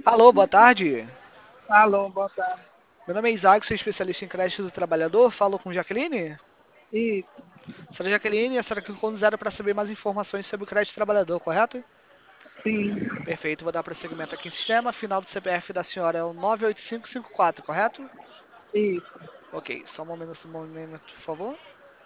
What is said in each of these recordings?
Alô, boa tarde. Alô, boa tarde. Meu nome é Isaac, sou especialista em crédito do trabalhador. Falo com Jaqueline. Isso, Senhora Jaqueline, a senhora clicou no zero para saber mais informações sobre o crédito do trabalhador, correto? sim, Perfeito, vou dar prosseguimento aqui em sistema. Final do CPF da senhora é o 98554, correto? isso. Ok, só um momento, por favor.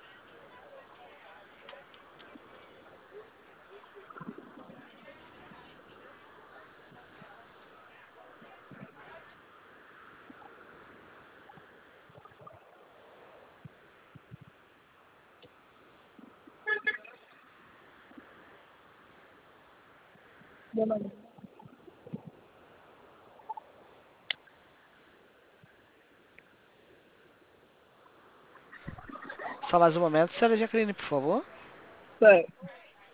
Dona Maria. Só mais um momento, senhora Jaqueline, por favor. Certo.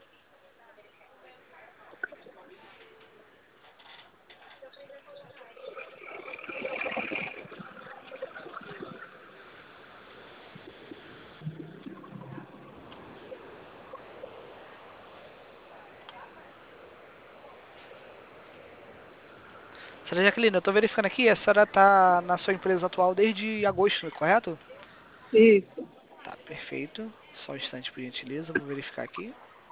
Senhora Jaqueline, eu estou verificando aqui, a senhora está na sua empresa atual desde agosto, correto? Isso. Tá, perfeito. Só um instante, por gentileza, vou verificar aqui.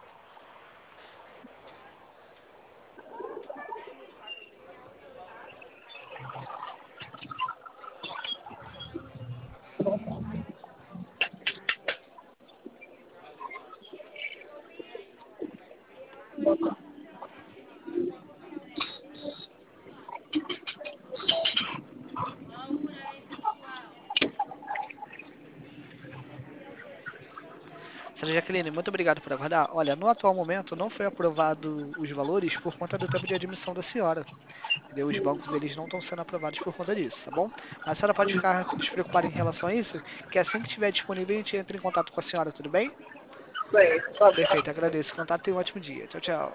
Senhora Jaqueline, muito obrigado por aguardar. Olha, no atual momento não foi aprovado os valores por conta do tempo de admissão da senhora. Entendeu? Os bancos eles não estão sendo aprovados por conta disso, tá bom? Mas a senhora pode ficar despreocupada em relação a isso, que assim que estiver disponível a gente entra em contato com a senhora, tudo bem? Certo. Tá bom. Perfeito, agradeço. O contato e um ótimo dia. Tchau, tchau.